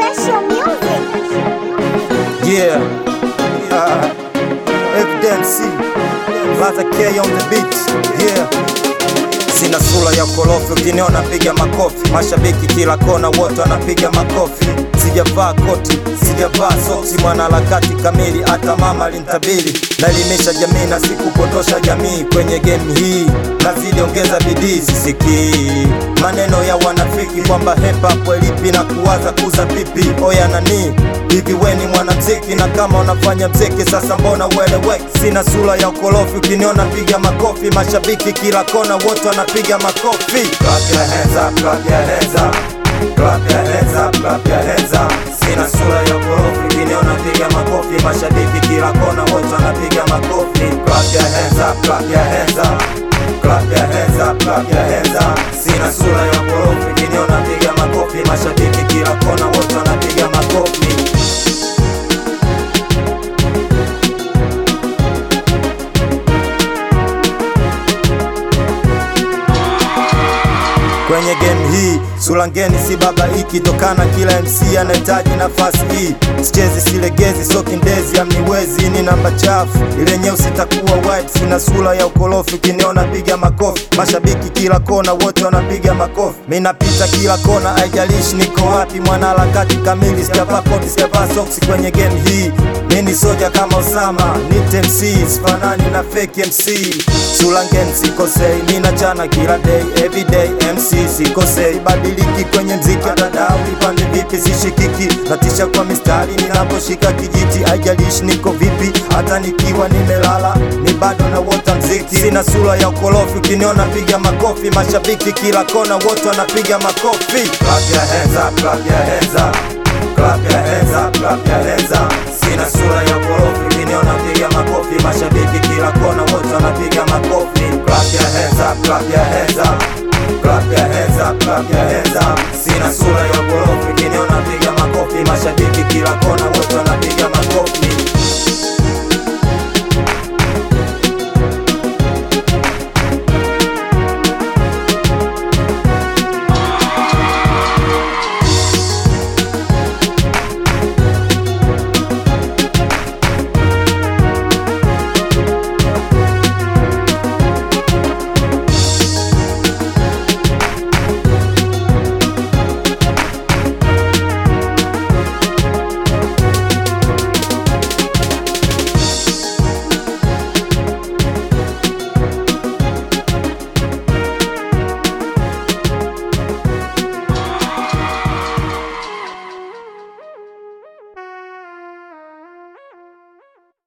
Special music. Yeah, Evidence, Brother K on the beat. Yeah, sina sura ya korofi, ukiniona piga makofi. Mashabiki kila kona wote wanapiga makofi. Sijavaa koti, sijavaa soksi, mwana harakati kamili, hata mama alinitabiri. Naelimisha jamii na sikupotosha jamii. Kwenye game hii nazidi ongeza bidii. Sisikii maneno ya wanafiki kwamba hip hop elipi na kuwaza kuza pipi. Oya nani hivi weni mwanamziki, na kama unafanya mziki sasa mbona ueleweki? Sina sura ya ukorofi, ukiniona piga makofi. Mashabiki kila kona wote wanapiga makofi. Clap your hands up, clap your hands up, clap your hands up, clap your hands up. Sina sura ya ukorofi, ukiniona piga makofi. Mashabiki kila kona wote wanapiga makofi. Clap your hands up, clap your hands up, clap your hands up, clap your hands up. Sina sura ya ukorofi, ukiniona piga makofi. Mashabiki kila kona wote wanapiga makofi. Kwenye game hii sura ngeni si babaiki, tokana kila MC anahitaji nafasi hii. Sichezi silegezi, so kindezi amniwezi. Ni namba chafu ile nyeusi takuwa white. Sina sura ya ukorofi, ukiniona piga makofi. Mashabiki kila kona wote wanapiga makofi. Mimi napita kila kona, haijalishi niko wapi. Mwana harakati kamili, sijavaa koti, sijavaa socks. Kwenye game hii mimi ni soja kama Osama, nite MC, sifanani na fake MC. Sura ngeni sikosei, mimi nachana kila day, every day MC sikosei. Badiliki kwenye mziki, atadau ipande vipi sishikiki. Natisha kwa mistari ninaposhika kijiti, haijalishi niko vipi. Hata nikiwa nimelala ni bado na wota mziki. Sina sura ya ukorofi, ukiniona piga makofi. Mashabiki kila kona wote wanapiga makofi. Clap your hands up, clap your hands up, clap your hands up, clap your hands up. Sina sura ya ukorofi, ukiniona piga makofi. Mashabiki kila kona wote wanapiga makofi. Clap your hands up, clap your hands up, clap your hands up, clap your hands up. Sina sura ya ukorofi, ukiniona piga makofi. Mashabiki kila kona wote wanapiga makofi.